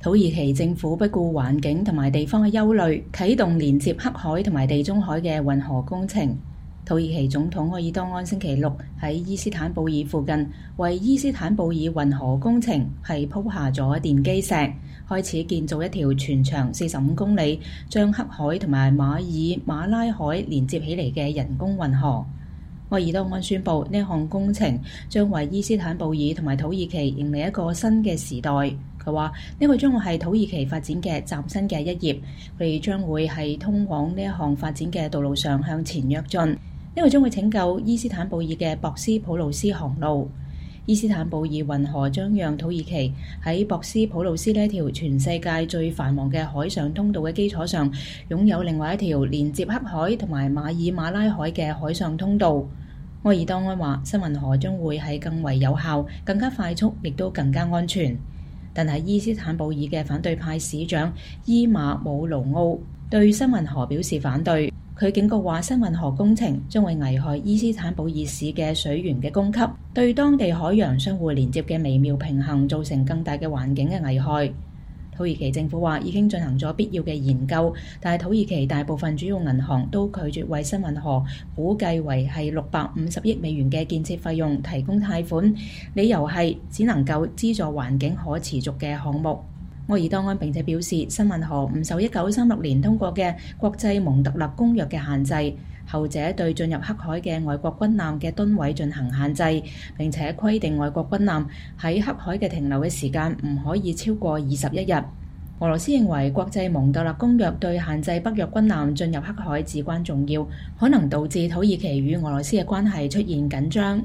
土耳其政府不顧環境同埋地方嘅憂慮，啟動連接黑海同埋地中海嘅運河工程。土耳其總統埃爾多安星期六喺伊斯坦布爾附近為伊斯坦布爾運河工程係鋪下咗奠基石，開始建造一條全長45公里，將黑海同埋馬拉海連接起嚟嘅人工運河。埃爾多安宣布呢項工程將為伊斯坦布爾同埋土耳其迎嚟一個新嘅時代。佢話呢個將會係土耳其發展嘅嶄新嘅一頁，佢哋將會係通往呢一項發展嘅道路上向前躍進。呢個將會拯救伊斯坦布爾嘅博斯普魯斯航路。伊斯坦布爾運河將讓土耳其喺博斯普魯斯呢一條全世界最繁忙嘅海上通道嘅基礎上，擁有另外一條連接黑海同埋馬拉海嘅海上通道。埃爾多安話新運河將會係更為有效、更加快速，亦都更加安全。但係伊斯坦布爾嘅反對派市長伊馬姆盧奧對新運河表示反對。佢警告話新運河工程將會危害伊斯坦布爾市嘅水源嘅供給，對當地海洋相互連接嘅微妙平衡造成更大嘅環境嘅危害。土耳其政府話已經進行咗必要嘅研究，但係土耳其大部分主要銀行都拒絕為新運河估計為係650億美元嘅建設費用提供貸款，理由係只能夠資助環境可持續嘅項目。埃爾多安並且表示，新運河唔受1936年通過嘅國際蒙特勒公約嘅限制，後者對進入黑海嘅外國軍艦嘅噸位進行限制，並且規定外國軍艦喺黑海嘅停留嘅時間唔可以超過21日。俄羅斯認為國際蒙特勒公約對限制北約軍艦進入黑海至關重要，可能導致土耳其與俄羅斯嘅關係出現緊張。